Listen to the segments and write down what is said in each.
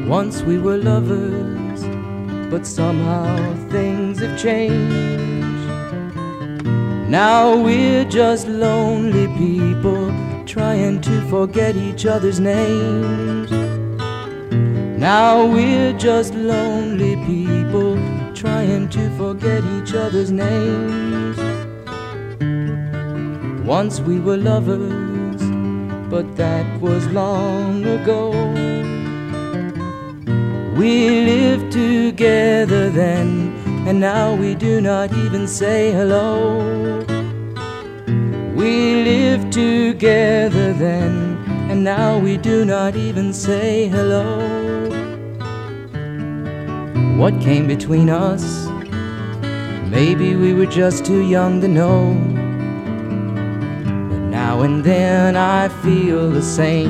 Once we were lovers, but somehow things have changed. Now we're just lonely people trying to forget each other's names. Now we're just lonely people trying to forget each other's names. Once we were lovers, but that was long ago. We lived together then, and now we do not even say hello. We lived together then, and now we do not even say hello. What came between us? Maybe we were just too young to know. But now and then I feel the same.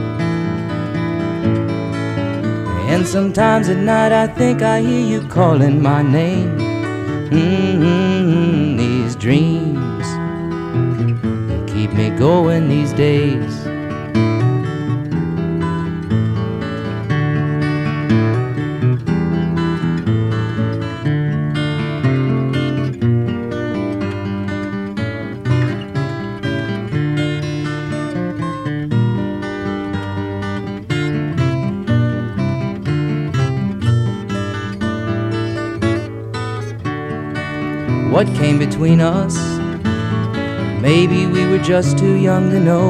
And sometimes at night I think I hear you calling my name. These dreams keep me going these days. What came between us? Maybe we were just too young to know.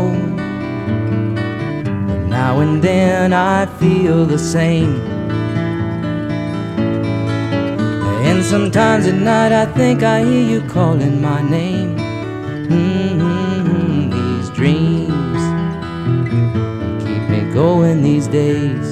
But now and then I feel the same. And sometimes at night I think I hear you calling my name. These dreams keep me going these days.